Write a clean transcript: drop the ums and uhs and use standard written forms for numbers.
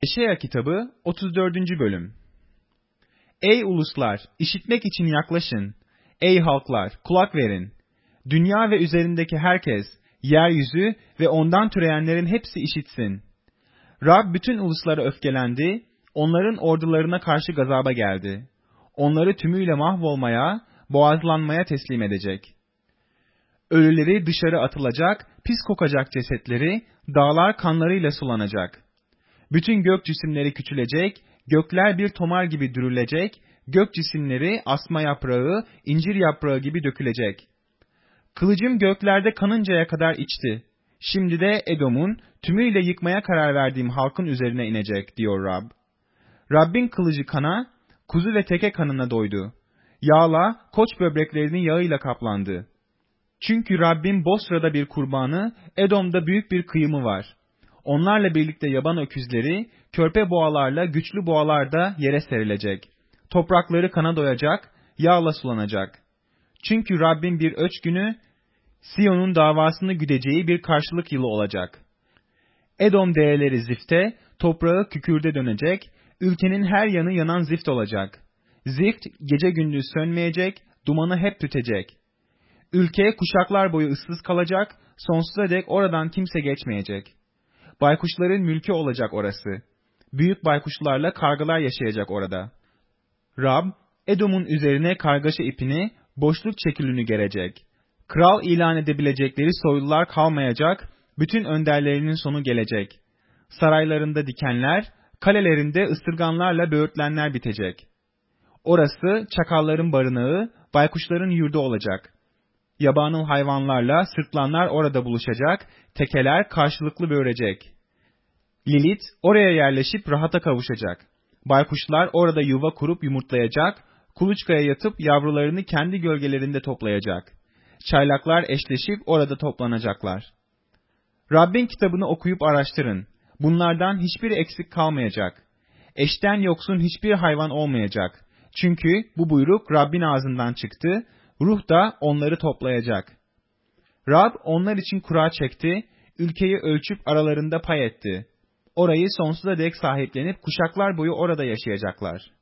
Eşaya kitabı 34. bölüm. Ey uluslar, işitmek için yaklaşın. Ey halklar, kulak verin. Dünya ve üzerindeki herkes, yeryüzü ve ondan türeyenlerin hepsi işitsin. Rab bütün uluslara öfkelendi, onların ordularına karşı gazaba geldi. Onları tümüyle mahvolmaya, boğazlanmaya teslim edecek. Ölüleri dışarı atılacak, pis kokacak cesetleri, dağlar kanlarıyla sulanacak. Bütün gök cisimleri küçülecek, gökler bir tomar gibi dürülecek, gök cisimleri asma yaprağı, incir yaprağı gibi dökülecek. Kılıcım göklerde kanıncaya kadar içti. Şimdi de Edom'un tümüyle yıkmaya karar verdiğim halkın üzerine inecek, diyor Rab. Rabbin kılıcı kana, kuzu ve teke kanına doydu. Yağla, koç böbreklerinin yağıyla kaplandı. Çünkü Rabbin Bosra'da bir kurbanı, Edom'da büyük bir kıyımı var. Onlarla birlikte yaban öküzleri, körpe boğalarla güçlü boğalar da yere serilecek. Toprakları kana doyacak, yağla sulanacak. Çünkü Rabbin bir öç günü, Siyon'un davasını güdeceği bir karşılık yılı olacak. Edom değerleri zifte, toprağı kükürde dönecek, ülkenin her yanı yanan zift olacak. Zift gece gündüz sönmeyecek, dumanı hep tütecek. Ülke kuşaklar boyu ıssız kalacak, sonsuza dek oradan kimse geçmeyecek. Baykuşların mülkü olacak orası. Büyük baykuşlarla kargalar yaşayacak orada. Rab, Edom'un üzerine kargaşa ipini, boşluk çekilini gerecek. Kral ilan edebilecekleri soylular kalmayacak, bütün önderlerinin sonu gelecek. Saraylarında dikenler, kalelerinde ısırganlarla böğürtlenler bitecek. Orası çakalların barınağı, baykuşların yurdu olacak. Yabanıl hayvanlarla sırtlanlar orada buluşacak, tekeler karşılıklı böğürecek. Lilit oraya yerleşip rahata kavuşacak. Baykuşlar orada yuva kurup yumurtlayacak, kuluçkaya yatıp yavrularını kendi gölgelerinde toplayacak. Çaylaklar eşleşip orada toplanacaklar. Rabbin kitabını okuyup araştırın. Bunlardan hiçbiri eksik kalmayacak. Eşten yoksun hiçbir hayvan olmayacak. Çünkü bu buyruk Rabbin ağzından çıktı, ruh da onları toplayacak. Rab onlar için kura çekti, ülkeyi ölçüp aralarında pay etti. Orayı sonsuza dek sahiplenip kuşaklar boyu orada yaşayacaklar.